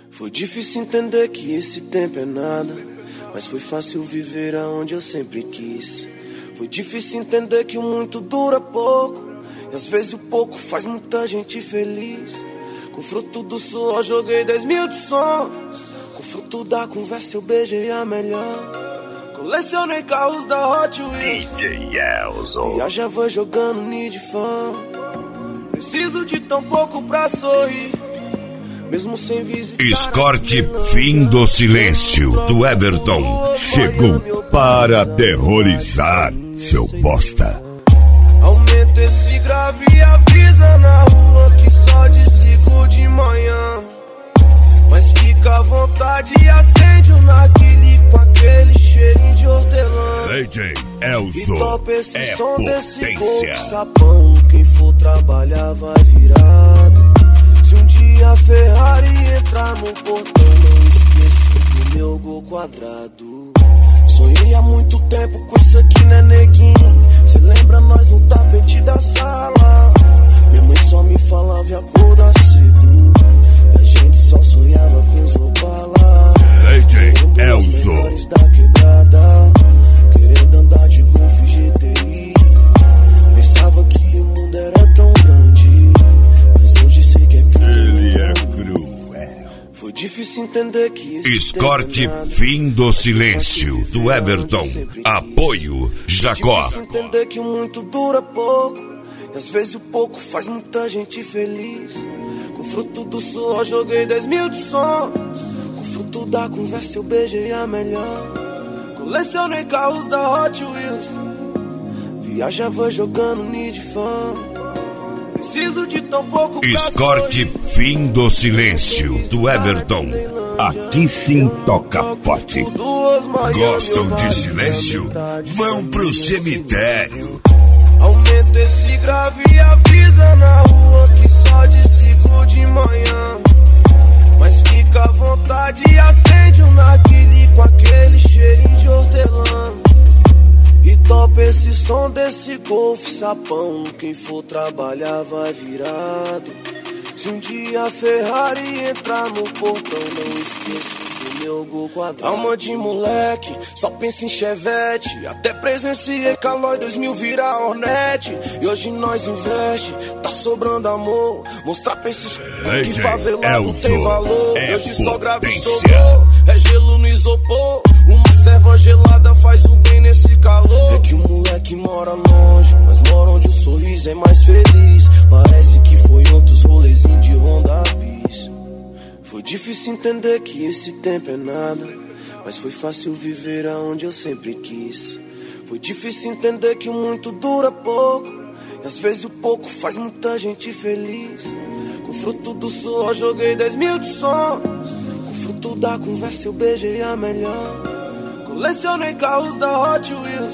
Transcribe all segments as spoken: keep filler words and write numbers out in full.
Foi difícil entender que esse tempo é nada, mas foi fácil viver aonde eu sempre quis. Foi difícil entender que o muito dura pouco, e às vezes o pouco faz muita gente feliz. Com fruto do suor joguei dez mil de sons, com fruto da conversa eu beijei a melhor. Colecionei carros da Hot Wheels, D J Elzo. viajava jogando Need Fan. Preciso de tão pouco pra sorrir, mesmo sem visitar. Escorte Fim do Silêncio do Everton chegou para aterrorizar seu bosta. Aumenta esse grave e avisa na rua que só desligo de manhã. Mas fica à vontade e acende o narguile com aquele cheirinho de hortelã. D J Elzo e topa esse é som desse potência. corpo sapão. Quem for trabalhar vai virado. Se um dia a Ferrari entrar no portão, não esqueça do meu gol quadrado. Sonhei há muito tempo com isso aqui, né, neguinho? Cê lembra nós no tapete da sala? Minha mãe só me falava e acordar cedo, e a gente só sonhava com os Opala. D J Querendo os Elzo melhores da quebrada, querendo andar de Golf G T I. Pensava que o mundo era tão grande, mas hoje sei que é cruel. Ele é cruel. Foi difícil entender que esse Escorte tempo é nada, Fim do mas foi Silêncio fácil do viver Everton. onde eu sempre quis. Apoio Jacó. Difícil entender que o muito dura pouco, e às vezes o pouco faz muita gente feliz. Com fruto do suor joguei dez mil de sons, com fruto da conversa eu beijei a melhor. Colecionei carros da Hot Wheels, viajava jogando Need Fan. Preciso de tão pouco pra Escorte sorrir, Fim do Silêncio do Everton. Aqui sim toca forte. Gostam de silêncio? Vão pro cemitério. Aumenta esse grave e avisa na rua que só desligo de manhã. Mas fica à vontade e acende um narguile com aquele cheirinho de hortelã. E topa esse som desse Golf sapão. Quem for trabalhar vai virado. Se um dia a Ferrari entrar no portão, não esqueça do meu gol quadrado. Alma de moleque, só pensa em Chevette. Até presenciei Calói dois mil virar Hornet. E hoje nós investe, tá sobrando amor. Mostrar pra esses que favelado tem valor. É hoje só grave e potência. sobrou. É gelo no isopor. Uma serva gelada faz um bem nesse calor. É que o moleque mora longe, mas mora onde o sorriso é mais feliz. Parece que foi outros rolezinhos de Honda Bis. Foi difícil entender que esse tempo é nada, mas foi fácil viver aonde eu sempre quis. Foi difícil entender que o muito dura pouco, e às vezes o pouco faz muita gente feliz. Com fruto do suor joguei dez mil de sons, com fruto da conversa eu beijei a melhor. Colecionei carros da Hot Wheels,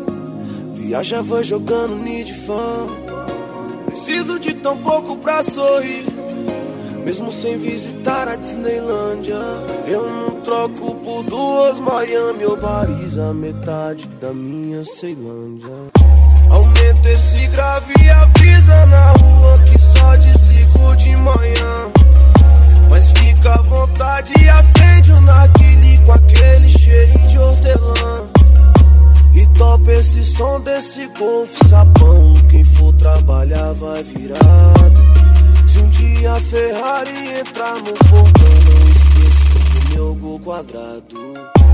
viajava jogando Need Fan. Preciso de tão pouco pra sorrir, mesmo sem visitar a Disneylândia. Eu não troco por duas Miami ou Paris, a metade da minha Ceilândia. Aumenta esse grave e avisa na rua que só desligo de manhã. Mas fica à vontade e acende o narguile com aquele cheirinho de hortelã. E topa esse som desse Golf sapão. Quem for trabalhar vai virado. Se um dia a Ferrari entrar no portão, não esqueça do meu gol quadrado.